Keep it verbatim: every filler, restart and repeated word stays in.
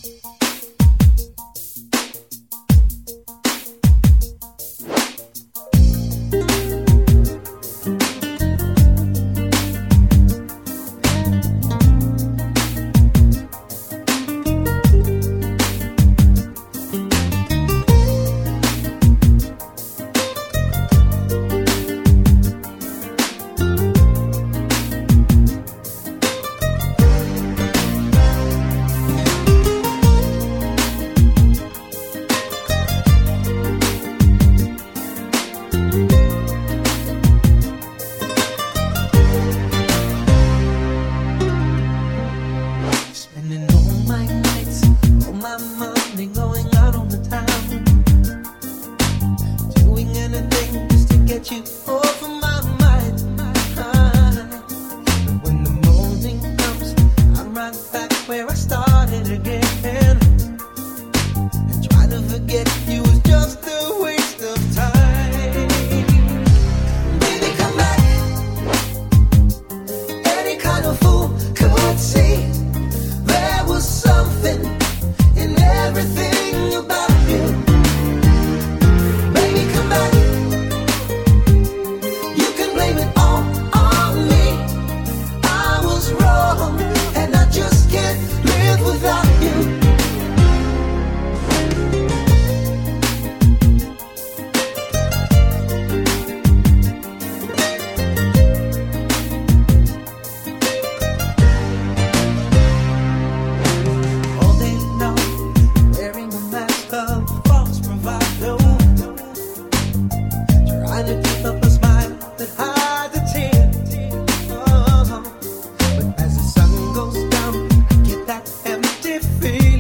You over my mind. When the morning comes, I'm right back where I started again. And trying to forget you was just a waste of time. Baby, come back. Any kind of fool could see there was something in everything about you. Baby, come back. And I just can't live without you. All day long, wearing a mask of false bravado, trying to keep up a smile that hides a tear. Empty feeling.